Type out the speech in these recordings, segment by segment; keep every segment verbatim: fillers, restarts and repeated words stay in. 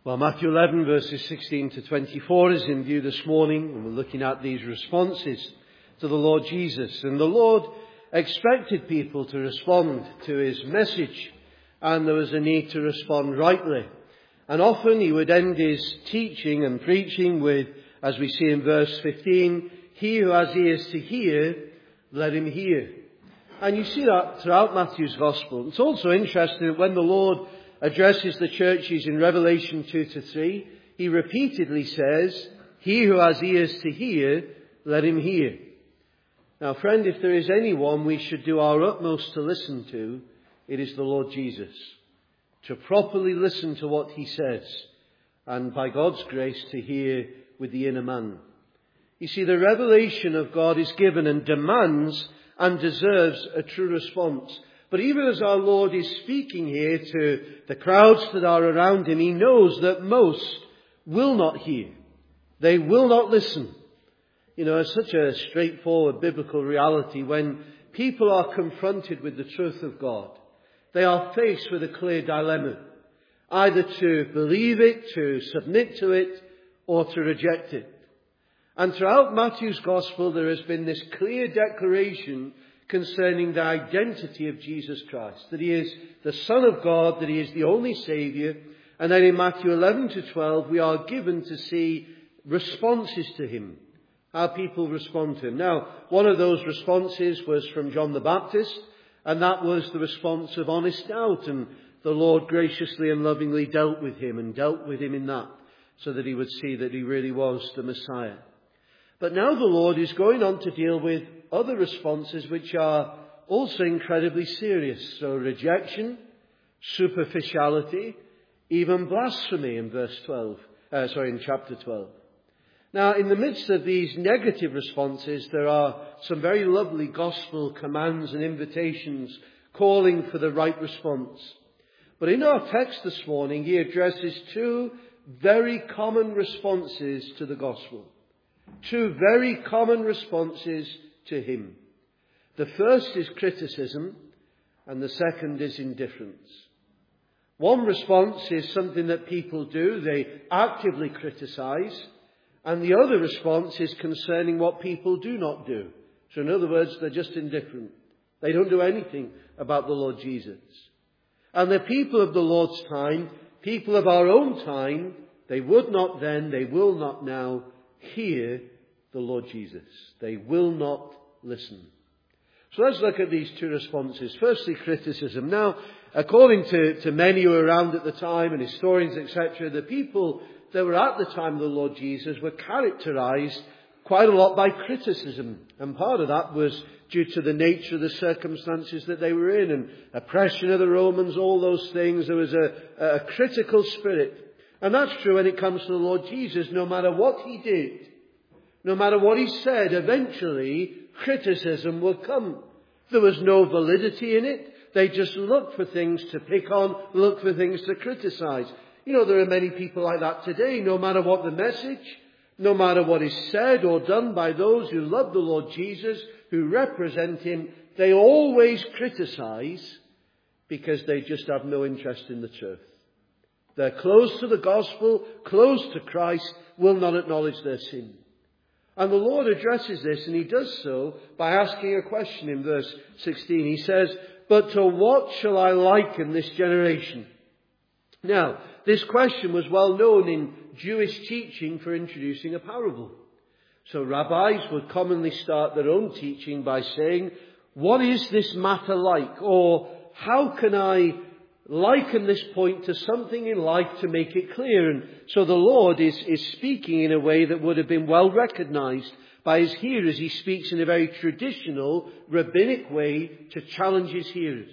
Well, Matthew eleven, verses sixteen to twenty-four is in view this morning, and we're looking at these responses to the Lord Jesus. And the Lord expected people to respond to his message, and there was a need to respond rightly. And often he would end his teaching and preaching with, as we see in verse fifteen, "He who has ears to hear, let him hear." And you see that throughout Matthew's Gospel. It's also interesting that when the Lord addresses the churches in Revelation two to three, he repeatedly says, "He who has ears to hear, let him hear." Now, friend, if there is anyone we should do our utmost to listen to, it is the Lord Jesus. To properly listen to what he says, and by God's grace to hear with the inner man. You see, the revelation of God is given and demands and deserves a true response. But even as our Lord is speaking here to the crowds that are around him, he knows that most will not hear. They will not listen. You know, it's such a straightforward biblical reality when people are confronted with the truth of God. They are faced with a clear dilemma. Either to believe it, to submit to it, or to reject it. And throughout Matthew's Gospel there has been this clear declaration concerning the identity of Jesus Christ. That he is the Son of God, that he is the only Saviour. And then in Matthew eleven to twelve we are given to see responses to him. How people respond to him. Now, one of those responses was from John the Baptist. And that was the response of honest doubt. And the Lord graciously and lovingly dealt with him and dealt with him in that. So that he would see that he really was the Messiah. But now the Lord is going on to deal with other responses which are also incredibly serious. So rejection, superficiality, even blasphemy in verse twelve. Uh, sorry, in chapter twelve. Now, in the midst of these negative responses, there are some very lovely gospel commands and invitations calling for the right response. But in our text this morning, he addresses two very common responses to the gospel. Two very common responses to him. The first is criticism, and the second is indifference. One response is something that people do. They actively criticize. And the other response is concerning what people do not do. So in other words, they're just indifferent. They don't do anything about the Lord Jesus. And the people of the Lord's time, people of our own time, they would not then, they will not now hear the Lord Jesus. They will not listen. So let's look at these two responses. Firstly, criticism. Now, according to, to many who were around at the time and historians, et cetera, the people that were at the time of the Lord Jesus were characterized quite a lot by criticism. And part of that was due to the nature of the circumstances that they were in and oppression of the Romans, all those things. There was a, a critical spirit. And that's true when it comes to the Lord Jesus. No matter what he did, no matter what he said, eventually criticism will come. There was no validity in it. They just looked for things to pick on, looked for things to criticize. You know, there are many people like that today. No matter what the message, no matter what is said or done by those who love the Lord Jesus, who represent him, they always criticize because they just have no interest in the truth. They're close to the gospel, close to Christ, will not acknowledge their sin. And the Lord addresses this, and he does so by asking a question in verse sixteen. He says, "But to what shall I liken this generation?" Now, this question was well known in Jewish teaching for introducing a parable. So rabbis would commonly start their own teaching by saying, "What is this matter like?" Or, "How can I liken this point to something in life to make it clear?" And so the Lord is, is speaking in a way that would have been well recognized by his hearers. He speaks in a very traditional, rabbinic way to challenge his hearers.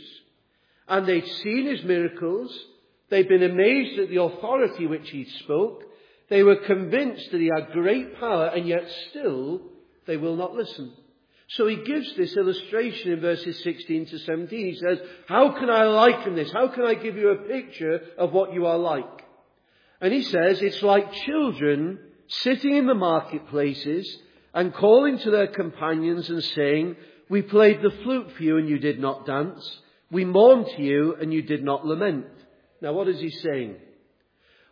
And they'd seen his miracles. They'd been amazed at the authority which he spoke. They were convinced that he had great power, and yet still they will not listen. So he gives this illustration in verses sixteen to seventeen. He says, "How can I liken this? How can I give you a picture of what you are like?" And he says, it's like children sitting in the marketplaces and calling to their companions and saying, "We played the flute for you and you did not dance. We mourned to you and you did not lament." Now what is he saying?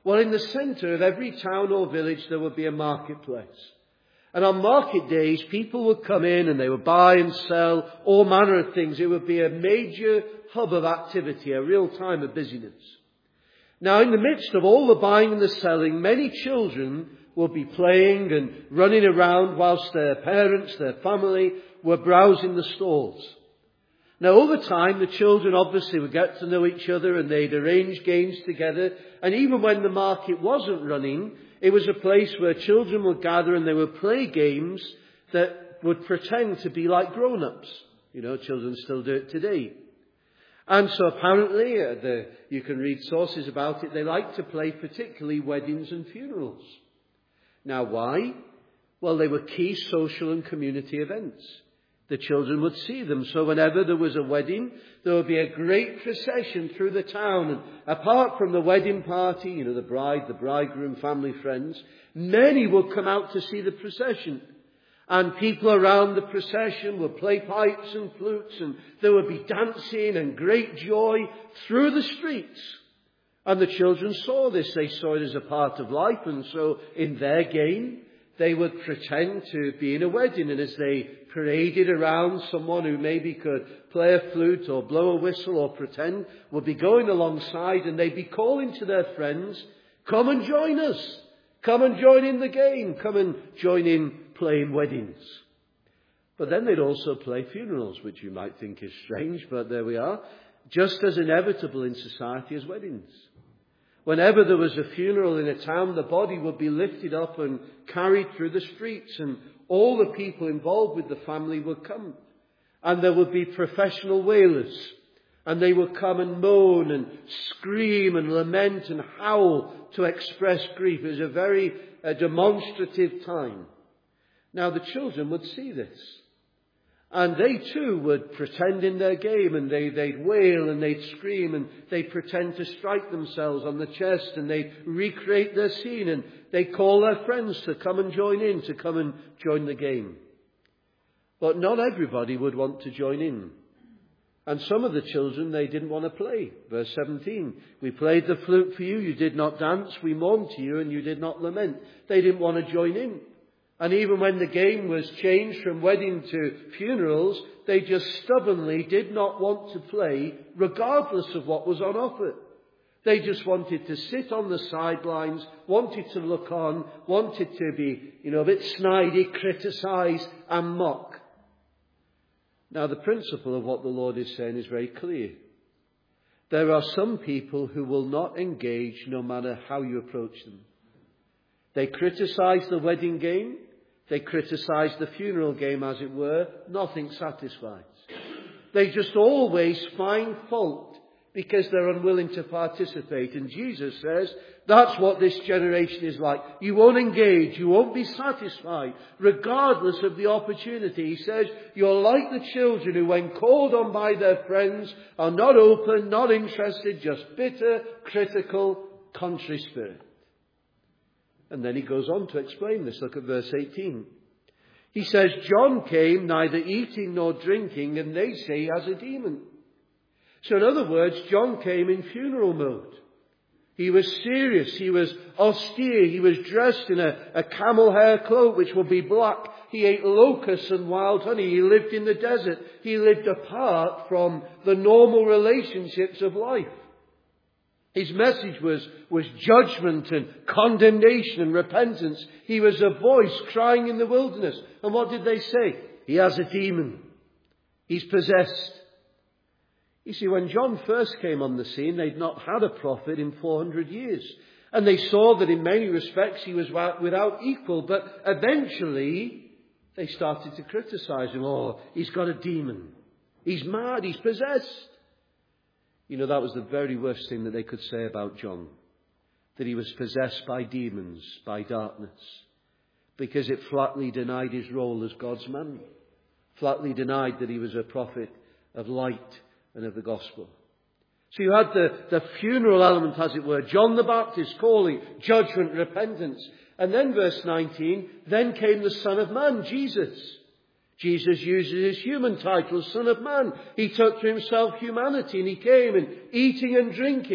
Well, in the centre of every town or village there would be a marketplace. And on market days, people would come in and they would buy and sell all manner of things. It would be a major hub of activity, a real time of busyness. Now, in the midst of all the buying and the selling, many children would be playing and running around whilst their parents, their family, were browsing the stalls. Now, over time, the children obviously would get to know each other and they'd arrange games together. And even when the market wasn't running, it was a place where children would gather and they would play games that would pretend to be like grown-ups. You know, children still do it today. And so apparently, uh, the, you can read sources about it, they like to play particularly weddings and funerals. Now, why? Well, they were key social and community events. The children would see them. So whenever there was a wedding, there would be a great procession through the town. And apart from the wedding party, you know, the bride, the bridegroom, family, friends, many would come out to see the procession. And people around the procession would play pipes and flutes, and there would be dancing and great joy through the streets. And the children saw this. They saw it as a part of life. And so in their game, they would pretend to be in a wedding. And as they paraded around, someone who maybe could play a flute or blow a whistle or pretend would be going alongside, and they'd be calling to their friends, come and join us. Come and join in the game. Come and join in playing weddings. But then they'd also play funerals, which you might think is strange, but there we are. Just as inevitable in society as weddings. Whenever there was a funeral in a town, the body would be lifted up and carried through the streets, and all the people involved with the family would come. And there would be professional wailers, and they would come and moan and scream and lament and howl to express grief. It was a very uh, demonstrative time. Now the children would see this. And they too would pretend in their game, and they, they'd wail and they'd scream and they'd pretend to strike themselves on the chest, and they'd recreate their scene, and they'd call their friends to come and join in, to come and join the game. But not everybody would want to join in. And some of the children, they didn't want to play. Verse seventeen, we played the flute for you, you did not dance, we mourned to you and you did not lament. They didn't want to join in. And even when the game was changed from wedding to funerals, they just stubbornly did not want to play regardless of what was on offer. They just wanted to sit on the sidelines, wanted to look on, wanted to be, you know, a bit snidey, criticise and mock. Now the principle of what the Lord is saying is very clear. There are some people who will not engage no matter how you approach them. They criticise the wedding game. They criticise the funeral game, as it were. Nothing satisfies. They just always find fault because they're unwilling to participate. And Jesus says, that's what this generation is like. You won't engage. You won't be satisfied, regardless of the opportunity. He says, you're like the children who, when called on by their friends, are not open, not interested, just bitter, critical, contrary spirit. And then he goes on to explain this. Look at verse eighteen. He says, John came neither eating nor drinking, and they say he has a demon. So in other words, John came in funeral mode. He was serious. He was austere. He was dressed in a, a camel hair cloak, which would be black. He ate locusts and wild honey. He lived in the desert. He lived apart from the normal relationships of life. His message was, was judgment and condemnation and repentance. He was a voice crying in the wilderness. And what did they say? He has a demon. He's possessed. You see, when John first came on the scene, they'd not had a prophet in four hundred years. And they saw that in many respects he was without equal. But eventually they started to criticize him. Oh, he's got a demon. He's mad. He's possessed. You know, that was the very worst thing that they could say about John. That he was possessed by demons, by darkness. Because it flatly denied his role as God's man. Flatly denied that he was a prophet of light and of the gospel. So you had the, the funeral element, as it were. John the Baptist calling judgment, repentance. And then verse nineteen, then came the Son of Man, Jesus. Jesus uses his human title, Son of Man. He took to himself humanity, and he came and eating and drinking.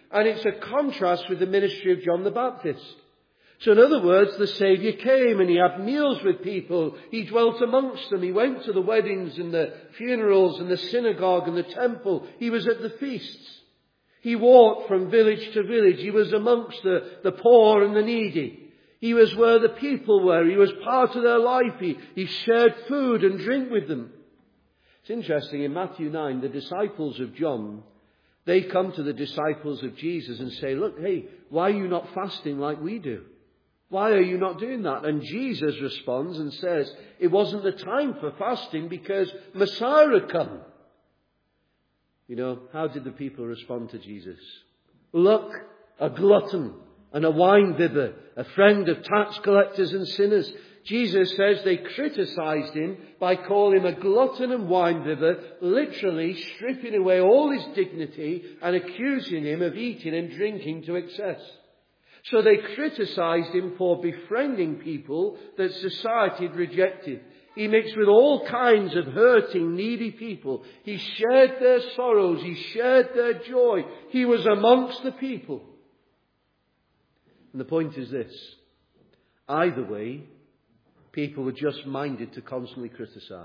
And it's a contrast with the ministry of John the Baptist. So in other words, the Saviour came and he had meals with people. He dwelt amongst them. He went to the weddings and the funerals and the synagogue and the temple. He was at the feasts. He walked from village to village. He was amongst the, the poor and the needy. He was where the people were. He was part of their life. He, he shared food and drink with them. It's interesting, in Matthew nine, the disciples of John, they come to the disciples of Jesus and say, look, hey, why are you not fasting like we do? Why are you not doing that? And Jesus responds and says, it wasn't the time for fasting because Messiah had come. You know, how did the people respond to Jesus? Look, a glutton and a wine bibber, a friend of tax collectors and sinners. Jesus says they criticized him by calling him a glutton and wine bibber, literally stripping away all his dignity and accusing him of eating and drinking to excess. So they criticized him for befriending people that society had rejected. He mixed with all kinds of hurting, needy people. He shared their sorrows. He shared their joy. He was amongst the people. And the point is this. Either way, people were just minded to constantly criticize.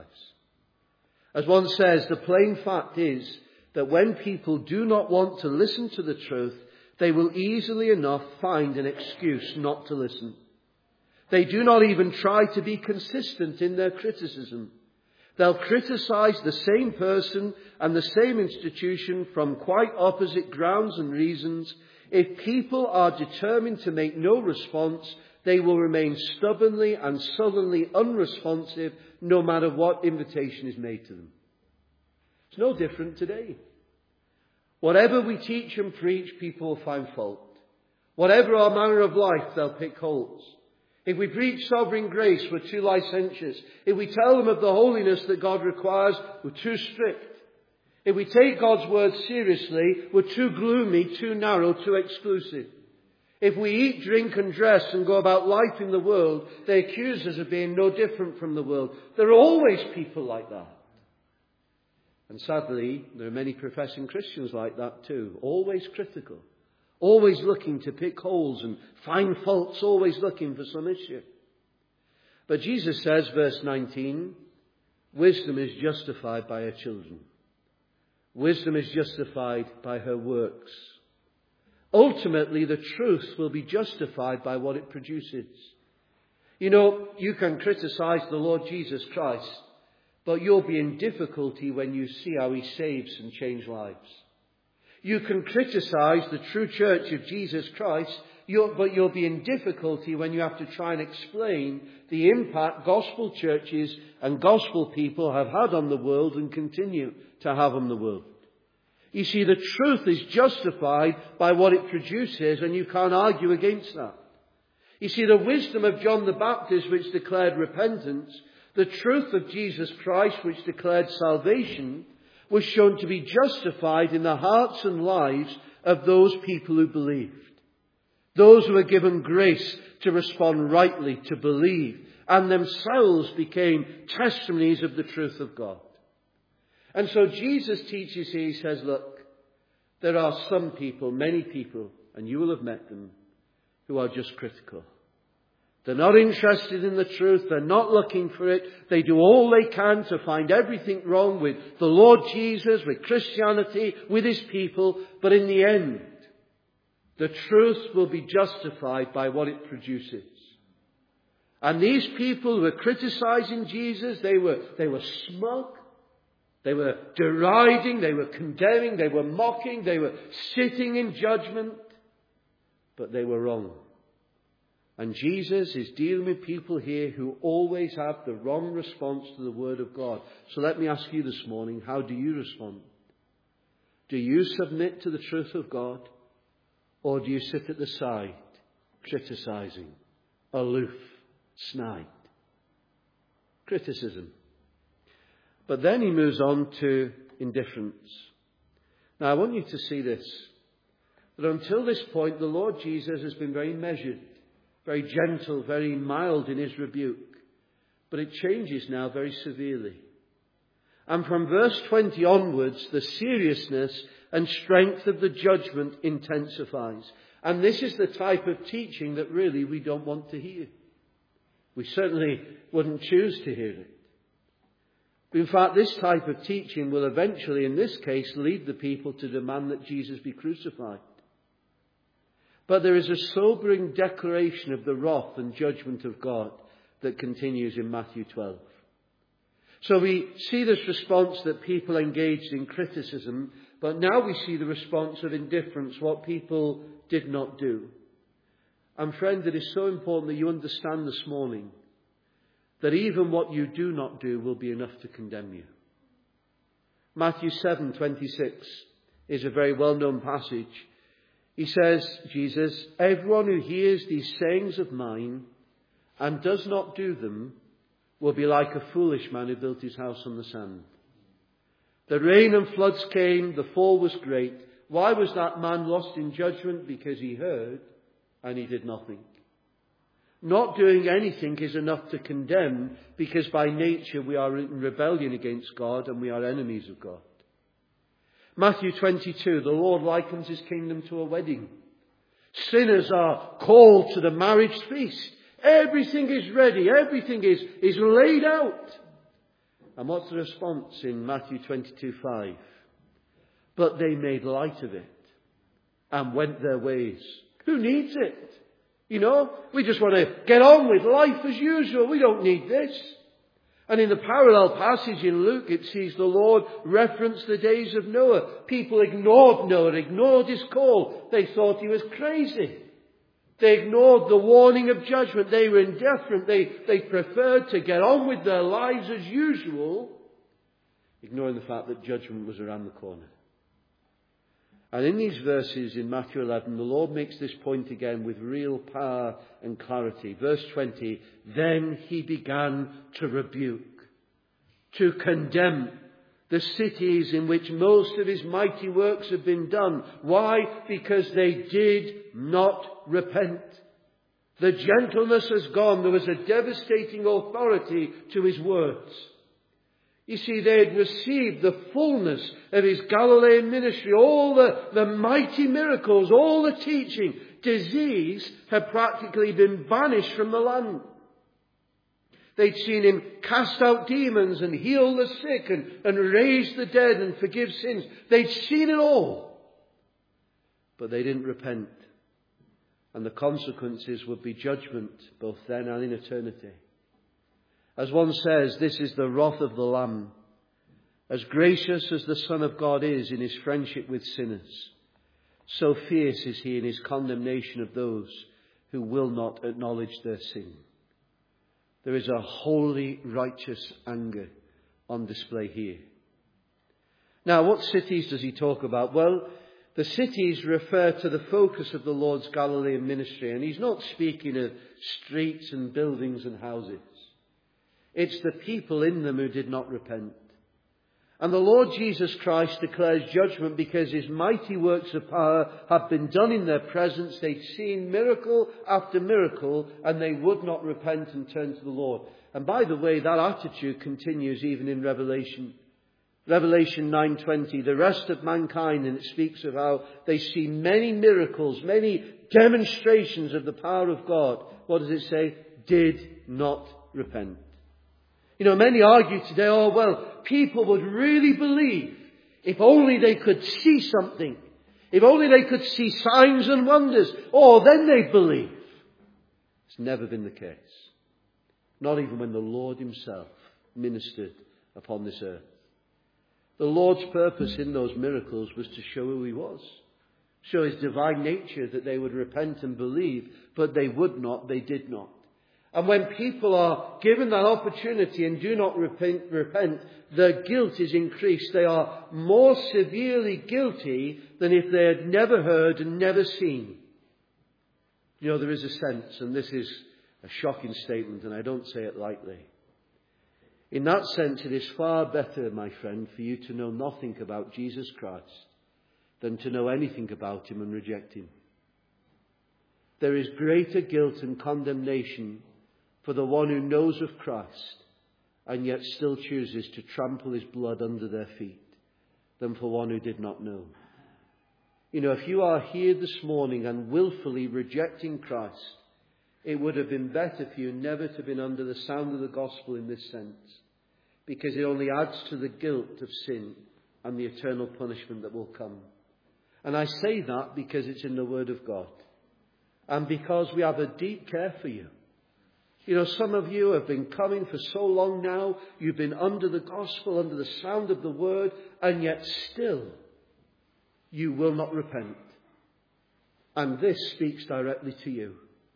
As one says, the plain fact is that when people do not want to listen to the truth, they will easily enough find an excuse not to listen. They do not even try to be consistent in their criticism. They'll criticize the same person and the same institution from quite opposite grounds and reasons. If people are determined to make no response, they will remain stubbornly and sullenly unresponsive no matter what invitation is made to them. It's no different today. Whatever we teach and preach, people will find fault. Whatever our manner of life, they'll pick holes. If we preach sovereign grace, we're too licentious. If we tell them of the holiness that God requires, we're too strict. If we take God's word seriously, we're too gloomy, too narrow, too exclusive. If we eat, drink and dress and go about life in the world, they accuse us of being no different from the world. There are always people like that. And sadly, there are many professing Christians like that too. Always critical. Always looking to pick holes and find faults. Always looking for some issue. But Jesus says, verse nineteen, wisdom is justified by her children. Wisdom is justified by her works. Ultimately, the truth will be justified by what it produces. You know, you can criticize the Lord Jesus Christ, but you'll be in difficulty when you see how he saves and changes lives. You can criticize the true church of Jesus Christ, you'll, but you'll be in difficulty when you have to try and explain the impact gospel churches and gospel people have had on the world and continue to have on the world. You see, the truth is justified by what it produces, and you can't argue against that. You see, the wisdom of John the Baptist, which declared repentance, the truth of Jesus Christ, which declared salvation, was shown to be justified in the hearts and lives of those people who believed. Those who were given grace to respond rightly, to believe, and themselves became testimonies of the truth of God. And so Jesus teaches here, he says, look, there are some people, many people, and you will have met them, who are just critical. They're not interested in the truth. They're not looking for it. They do all they can to find everything wrong with the Lord Jesus, with Christianity, with his people. But in the end, the truth will be justified by what it produces. And these people who were criticizing Jesus, they were, they were smug. They were deriding. They were condemning. They were mocking. They were sitting in judgment. But they were wrong. And Jesus is dealing with people here who always have the wrong response to the Word of God. So let me ask you this morning, how do you respond? Do you submit to the truth of God? Or do you sit at the side, criticizing, aloof, snide? Criticism. But then he moves on to indifference. Now I want you to see this. That until this point, the Lord Jesus has been very measured, very gentle, very mild in his rebuke. But it changes now very severely. And from verse twenty onwards, the seriousness and strength of the judgment intensifies. And this is the type of teaching that really we don't want to hear. We certainly wouldn't choose to hear it. In fact, this type of teaching will eventually, in this case, lead the people to demand that Jesus be crucified. But there is a sobering declaration of the wrath and judgment of God that continues in Matthew twelve. So we see this response that people engaged in criticism, but now we see the response of indifference, what people did not do. And friend, it is so important that you understand this morning that even what you do not do will be enough to condemn you. Matthew seven twenty-six is a very well-known passage. He says, Jesus, everyone who hears these sayings of mine and does not do them will be like a foolish man who built his house on the sand. The rain and floods came, the fall was great. Why was that man lost in judgment? Because he heard and he did nothing. Not doing anything is enough to condemn, because by nature we are in rebellion against God and we are enemies of God. Matthew twenty-two, the Lord likens his kingdom to a wedding. Sinners are called to the marriage feast. Everything is ready. Everything is, is laid out. And what's the response in Matthew twenty-two five? But they made light of it and went their ways. Who needs it? You know, we just want to get on with life as usual. We don't need this. And in the parallel passage in Luke, it sees the Lord reference the days of Noah. People ignored Noah, ignored his call. They thought he was crazy. They ignored the warning of judgment. They were indifferent. They, they preferred to get on with their lives as usual, ignoring the fact that judgment was around the corner. And in these verses in Matthew eleven, the Lord makes this point again with real power and clarity. Verse twenty, then he began to rebuke, to condemn the cities in which most of his mighty works have been done. Why? Because they did not repent. The gentleness has gone. There was a devastating authority to his words. You see, they had received the fullness of his Galilean ministry, all the, the mighty miracles, all the teaching. Disease had practically been banished from the land. They'd seen him cast out demons and heal the sick and, and raise the dead and forgive sins. They'd seen it all. But they didn't repent. And the consequences would be judgment, both then and in eternity. As one says, this is the wrath of the Lamb. As gracious as the Son of God is in his friendship with sinners, so fierce is he in his condemnation of those who will not acknowledge their sin. There is a holy, righteous anger on display here. Now, what cities does he talk about? Well, the cities refer to the focus of the Lord's Galilean ministry, and he's not speaking of streets and buildings and houses. It's the people in them who did not repent. And the Lord Jesus Christ declares judgment because his mighty works of power have been done in their presence. They'd seen miracle after miracle, and they would not repent and turn to the Lord. And by the way, that attitude continues even in Revelation. Revelation nine twenty, the rest of mankind, and it speaks of how they see many miracles, many demonstrations of the power of God. What does it say? Did not repent. You know, many argue today, oh, well, people would really believe if only they could see something. If only they could see signs and wonders. Oh, then they'd believe. It's never been the case. Not even when the Lord himself ministered upon this earth. The Lord's purpose in those miracles was to show who he was. Show his divine nature, that they would repent and believe. But they would not, they did not. And when people are given that opportunity and do not repent, repent, their guilt is increased. They are more severely guilty than if they had never heard and never seen. You know, there is a sense, and this is a shocking statement, and I don't say it lightly. In that sense, it is far better, my friend, for you to know nothing about Jesus Christ than to know anything about him and reject him. There is greater guilt and condemnation for the one who knows of Christ and yet still chooses to trample his blood under their feet than for one who did not know. You know, if you are here this morning and willfully rejecting Christ, it would have been better for you never to have been under the sound of the gospel in this sense, because it only adds to the guilt of sin and the eternal punishment that will come. And I say that because it's in the Word of God, and because we have a deep care for you. You know, some of you have been coming for so long now, you've been under the gospel, under the sound of the Word, and yet still you will not repent. And this speaks directly to you.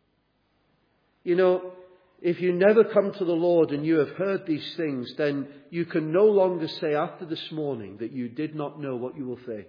You know, if you never come to the Lord and you have heard these things, then you can no longer say after this morning that you did not know what you will face.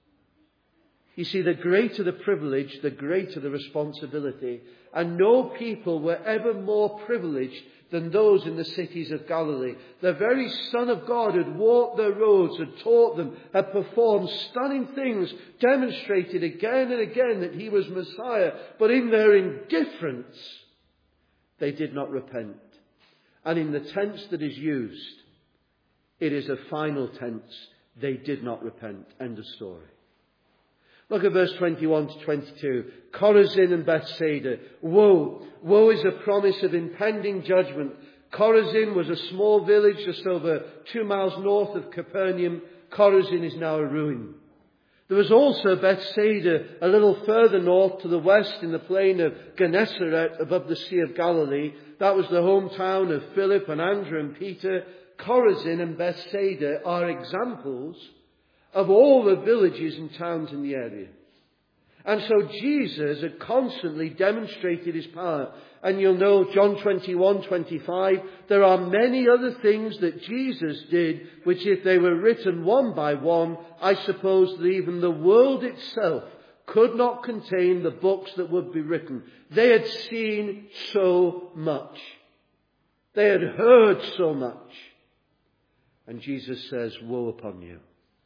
You see, the greater the privilege, the greater the responsibility. And no people were ever more privileged than those in the cities of Galilee. The very Son of God had walked their roads, had taught them, had performed stunning things, demonstrated again and again that he was Messiah. But in their indifference, they did not repent. And in the tense that is used, it is a final tense. They did not repent. End of story. Look at verse twenty-one to twenty-two. Chorazin and Bethsaida. Woe! Woe is a promise of impending judgment. Chorazin was a small village just over two miles north of Capernaum. Chorazin is now a ruin. There was also Bethsaida a little further north to the west in the plain of Gennesaret above the Sea of Galilee. That was the hometown of Philip and Andrew and Peter. Chorazin and Bethsaida are examples of all the villages and towns in the area. And so Jesus had constantly demonstrated his power. And you'll know John twenty-one, twenty-five, there are many other things that Jesus did, which if they were written one by one, I suppose that even the world itself could not contain the books that would be written. They had seen so much. They had heard so much. And Jesus says, woe upon you.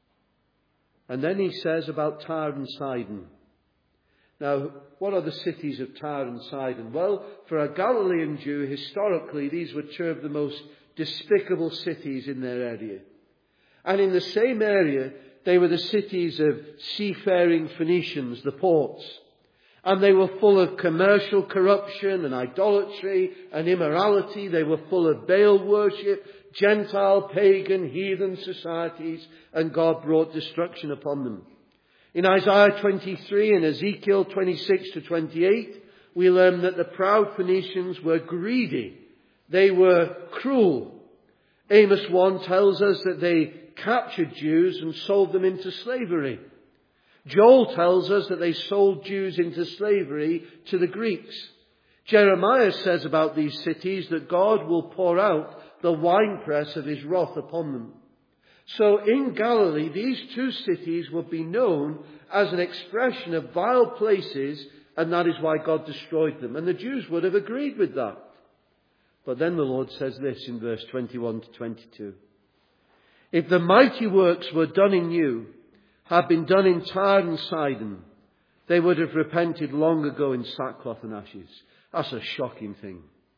And then he says about Tyre and Sidon. Now, what are the cities of Tyre and Sidon? Well, for a Galilean Jew, historically, these were two of the most despicable cities in their area. And in the same area, they were the cities of seafaring Phoenicians, the ports. And they were full of commercial corruption and idolatry and immorality. They were full of Baal worship, Gentile, pagan, heathen societies, and God brought destruction upon them. In Isaiah twenty-three and Ezekiel twenty-six to twenty-eight, we learn that the proud Phoenicians were greedy. They were cruel. Amos one tells us that they captured Jews and sold them into slavery. Joel tells us that they sold Jews into slavery to the Greeks. Jeremiah says about these cities that God will pour out the winepress of his wrath upon them. So in Galilee, these two cities would be known as an expression of vile places, and that is why God destroyed them. And the Jews would have agreed with that. But then the Lord says this in verse twenty-one to twenty-two. If the mighty works were done in you, had been done in Tyre and Sidon, they would have repented long ago in sackcloth and ashes. That's a shocking thing.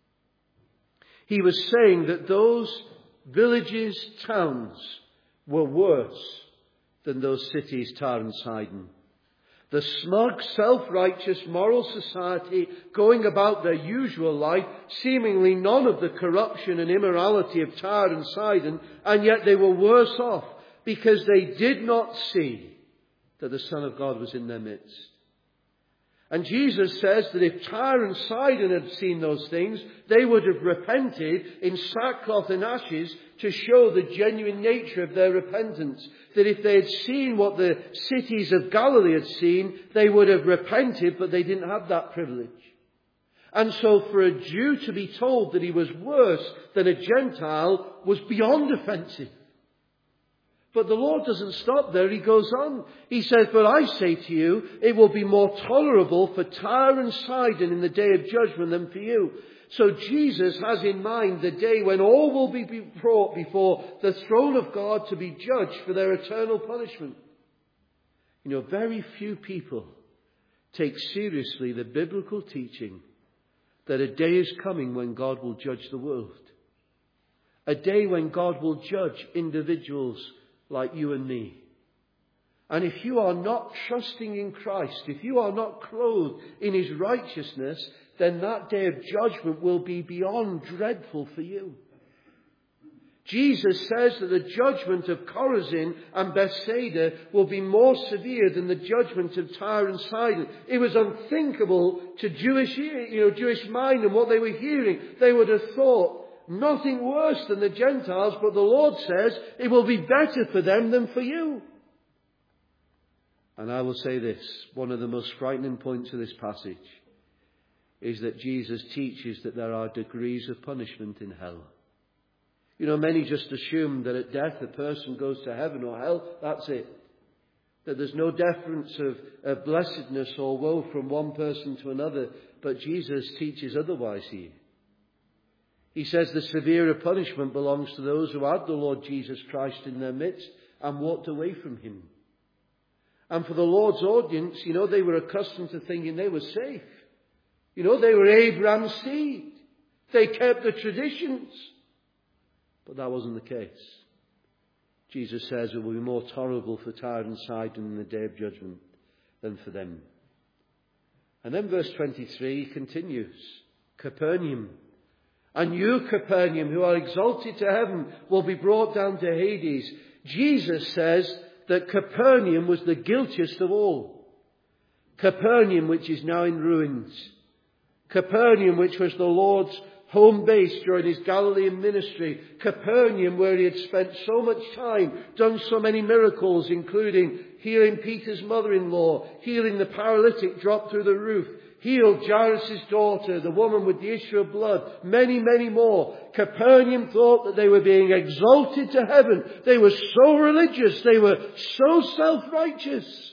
He was saying that those villages, towns, were worse than those cities, Tyre and Sidon. The smug, self-righteous, moral society going about their usual life, seemingly none of the corruption and immorality of Tyre and Sidon, and yet they were worse off because they did not see that the Son of God was in their midst. And Jesus says that if Tyre and Sidon had seen those things, they would have repented in sackcloth and ashes to show the genuine nature of their repentance. That if they had seen what the cities of Galilee had seen, they would have repented, but they didn't have that privilege. And so for a Jew to be told that he was worse than a Gentile was beyond offensive. But the Lord doesn't stop there. He goes on. He says, but I say to you, it will be more tolerable for Tyre and Sidon in the day of judgment than for you. So Jesus has in mind the day when all will be brought before the throne of God to be judged for their eternal punishment. You know, very few people take seriously the biblical teaching that a day is coming when God will judge the world. A day when God will judge individuals like you and me. And if you are not trusting in Christ, if you are not clothed in His righteousness, then that day of judgment will be beyond dreadful for you. Jesus says that the judgment of Chorazin and Bethsaida will be more severe than the judgment of Tyre and Sidon. It was unthinkable to Jewish, you know, Jewish mind and what they were hearing. They would have thought nothing worse than the Gentiles, but the Lord says it will be better for them than for you. And I will say this, one of the most frightening points of this passage is that Jesus teaches that there are degrees of punishment in hell. You know, many just assume that at death a person goes to heaven or hell, that's it. That there's no difference of, of blessedness or woe from one person to another, but Jesus teaches otherwise here. He says the severer punishment belongs to those who had the Lord Jesus Christ in their midst and walked away from Him. And for the Lord's audience, you know, they were accustomed to thinking they were safe. You know, they were Abraham's seed. They kept the traditions. But that wasn't the case. Jesus says it will be more tolerable for Tyre and Sidon in the day of judgment than for them. And then verse twenty-three continues. Capernaum. And you, Capernaum, who are exalted to heaven, will be brought down to Hades. Jesus says that Capernaum was the guiltiest of all. Capernaum, which is now in ruins. Capernaum, which was the Lord's home base during His Galilean ministry. Capernaum, where He had spent so much time, done so many miracles, including healing Peter's mother-in-law, healing the paralytic dropped through the roof, healed Jairus' daughter, the woman with the issue of blood, many, many more. Capernaum thought that they were being exalted to heaven. They were so religious. They were so self-righteous.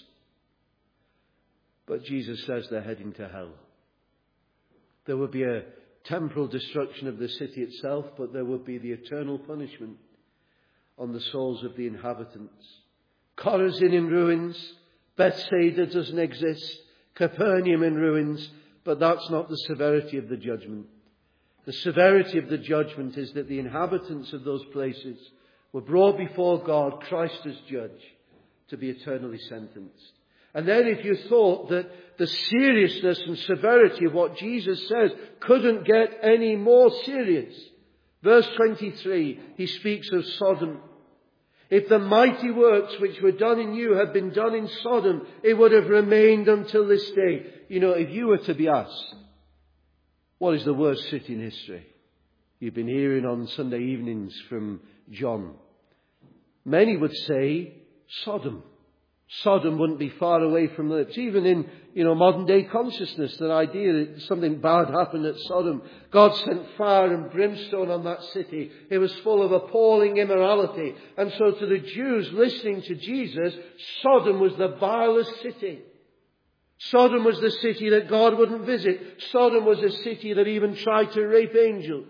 But Jesus says they're heading to hell. There would be a temporal destruction of the city itself, but there would be the eternal punishment on the souls of the inhabitants. Chorazin in ruins. Bethsaida doesn't exist. Capernaum in ruins. But that's not the severity of the judgment. The severity of the judgment is that the inhabitants of those places were brought before God, Christ as judge, to be eternally sentenced. And then if you thought that the seriousness and severity of what Jesus says couldn't get any more serious, verse twenty-three, He speaks of Sodom. If the mighty works which were done in you had been done in Sodom, it would have remained until this day. You know, if you were to be asked, what is the worst city in history? You've been hearing on Sunday evenings from John. Many would say Sodom. Sodom wouldn't be far away from the lips. Even in, you know, modern day consciousness, the idea that something bad happened at Sodom. God sent fire and brimstone on that city. It was full of appalling immorality. And so to the Jews listening to Jesus, Sodom was the vilest city. Sodom was the city that God wouldn't visit. Sodom was a city that even tried to rape angels.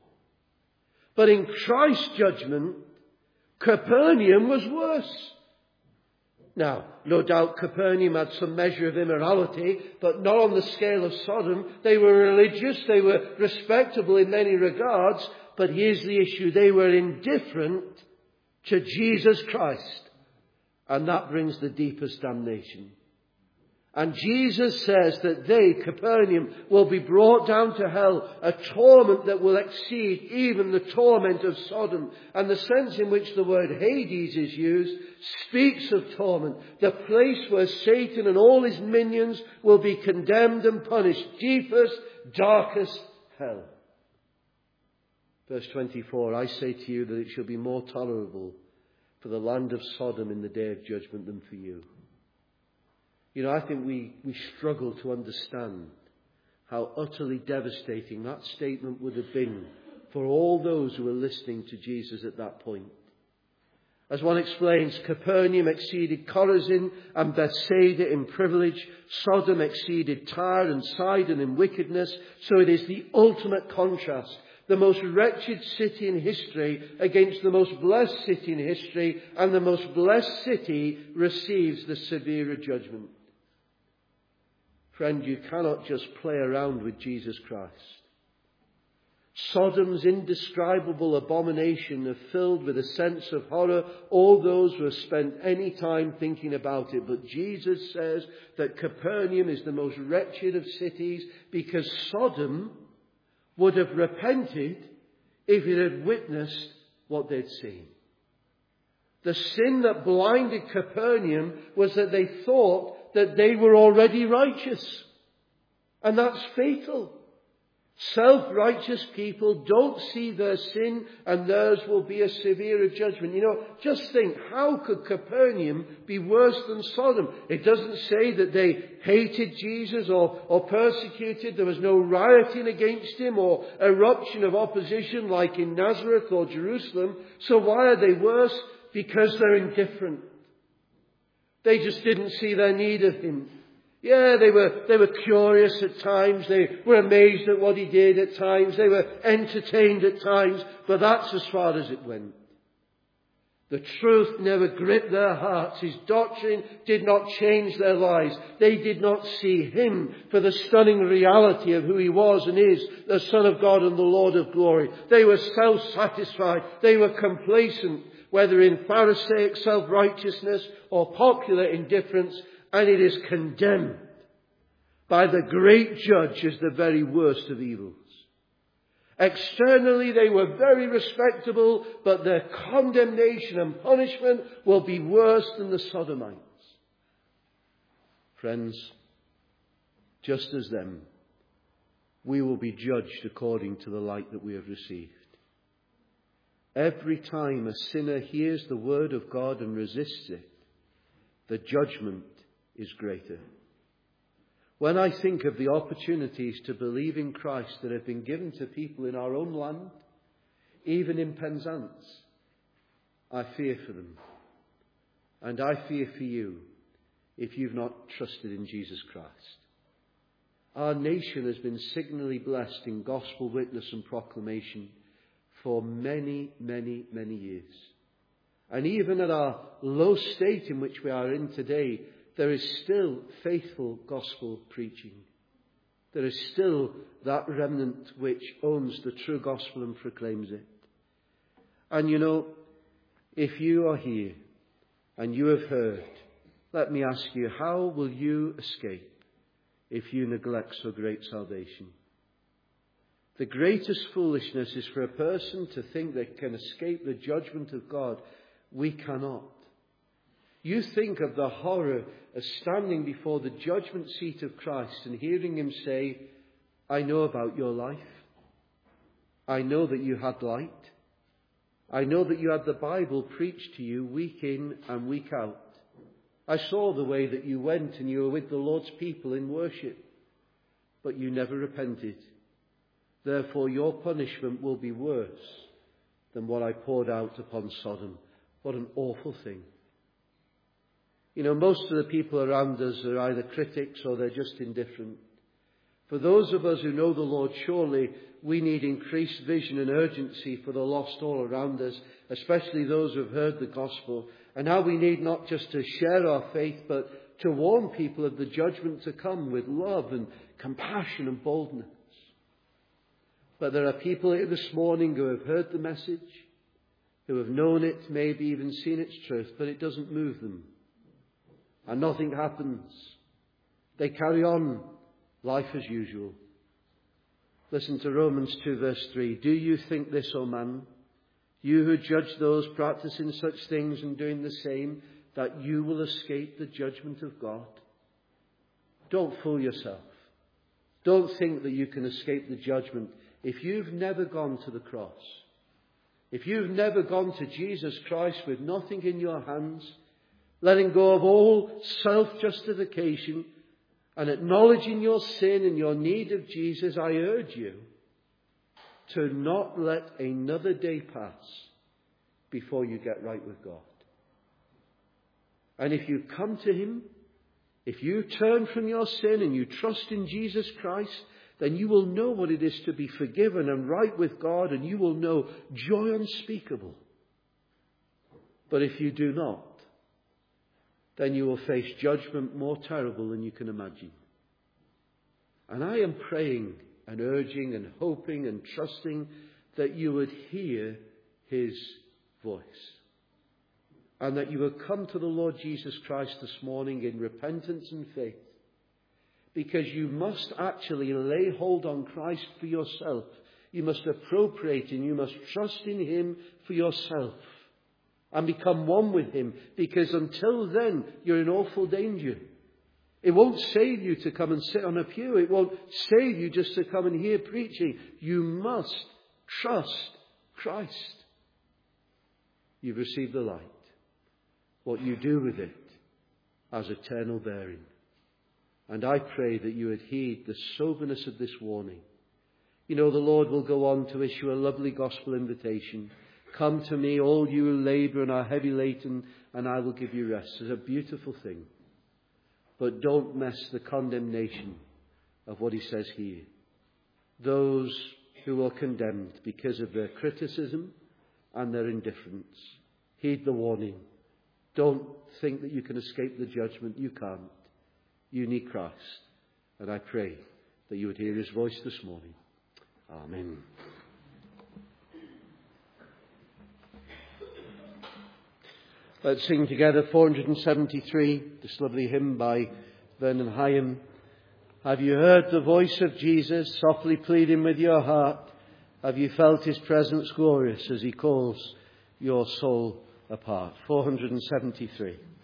But in Christ's judgment, Capernaum was worse. Now, no doubt Capernaum had some measure of immorality, but not on the scale of Sodom. They were religious, they were respectable in many regards, but here's the issue. They were indifferent to Jesus Christ. And that brings the deepest damnation. And Jesus says that they, Capernaum, will be brought down to hell, a torment that will exceed even the torment of Sodom. And the sense in which the word Hades is used speaks of torment, the place where Satan and all his minions will be condemned and punished, deepest, darkest hell. Verse twenty-four, I say to you that it shall be more tolerable for the land of Sodom in the day of judgment than for you. You know, I think we, we struggle to understand how utterly devastating that statement would have been for all those who were listening to Jesus at that point. As one explains, Capernaum exceeded Chorazin and Bethsaida in privilege. Sodom exceeded Tyre and Sidon in wickedness. So it is the ultimate contrast. The most wretched city in history against the most blessed city in history. And the most blessed city receives the severer judgment. Friend, you cannot just play around with Jesus Christ. Sodom's indescribable abomination are filled with a sense of horror, all those who have spent any time thinking about it. But Jesus says that Capernaum is the most wretched of cities because Sodom would have repented if it had witnessed what they'd seen. The sin that blinded Capernaum was that they thought that they were already righteous. And that's fatal. Self-righteous people don't see their sin, and theirs will be a severer judgment. You know, just think, how could Capernaum be worse than Sodom? It doesn't say that they hated Jesus or, or persecuted. There was no rioting against him or eruption of opposition like in Nazareth or Jerusalem. So why are they worse? Because they're indifferent. They just didn't see their need of him. Yeah, they were, they were curious at times. They were amazed at what he did at times. They were entertained at times. But that's as far as it went. The truth never gripped their hearts. His doctrine did not change their lives. They did not see him for the stunning reality of who he was and is, the Son of God and the Lord of glory. They were self-satisfied. They were complacent, whether in Pharisaic self-righteousness or popular indifference. And it is condemned by the great judge as the very worst of evils. Externally they were very respectable, but their condemnation and punishment will be worse than the Sodomites. Friends, just as them, we will be judged according to the light that we have received. Every time a sinner hears the word of God and resists it, the judgment is greater. When I think of the opportunities to believe in Christ that have been given to people in our own land, even in Penzance, I fear for them. And I fear for you if you've not trusted in Jesus Christ. Our nation has been signally blessed in gospel witness and proclamation for many, many, many years. And even at our low state in which we are in today, there is still faithful gospel preaching. There is still that remnant which owns the true gospel and proclaims it. And you know, if you are here and you have heard, let me ask you, how will you escape if you neglect so great salvation? The greatest foolishness is for a person to think they can escape the judgment of God. We cannot. You think of the horror of standing before the judgment seat of Christ and hearing him say, I know about your life. I know that you had light. I know that you had the Bible preached to you week in and week out. I saw the way that you went and you were with the Lord's people in worship, but you never repented. Therefore your punishment will be worse than what I poured out upon Sodom. What an awful thing. You know, most of the people around us are either critics or they're just indifferent. For those of us who know the Lord, surely we need increased vision and urgency for the lost all around us, especially those who have heard the gospel. And how we need not just to share our faith, but to warn people of the judgment to come with love and compassion and boldness. But there are people here this morning who have heard the message, who have known it, maybe even seen its truth, but it doesn't move them. And nothing happens. They carry on life as usual. Listen to Romans two verse three. Do you think this, O man, you who judge those practicing such things and doing the same, that you will escape the judgment of God? Don't fool yourself. Don't think that you can escape the judgment. If you've never gone to the cross, if you've never gone to Jesus Christ with nothing in your hands, letting go of all self-justification and acknowledging your sin and your need of Jesus, I urge you to not let another day pass before you get right with God. And if you come to him, if you turn from your sin and you trust in Jesus Christ, then you will know what it is to be forgiven and right with God, and you will know joy unspeakable. But if you do not, then you will face judgment more terrible than you can imagine. And I am praying and urging and hoping and trusting that you would hear his voice. And that you would come to the Lord Jesus Christ this morning in repentance and faith. Because you must actually lay hold on Christ for yourself. You must appropriate and you must trust in him for yourself. And become one with him. Because until then, you're in awful danger. It won't save you to come and sit on a pew. It won't save you just to come and hear preaching. You must trust Christ. You've received the light. What you do with it has eternal bearing. And I pray that you would heed the soberness of this warning. You know, the Lord will go on to issue a lovely gospel invitation. Come to me, all you who labour and are heavy laden, and I will give you rest. It's a beautiful thing. But don't mess the condemnation of what he says here. Those who are condemned because of their criticism and their indifference. Heed the warning. Don't think that you can escape the judgment. You can't. You need Christ. And I pray that you would hear his voice this morning. Amen. Let's sing together four seventy-three, this lovely hymn by Vernon Hyam. Have you heard the voice of Jesus softly pleading with your heart? Have you felt his presence glorious as he calls your soul apart? four seventy-three.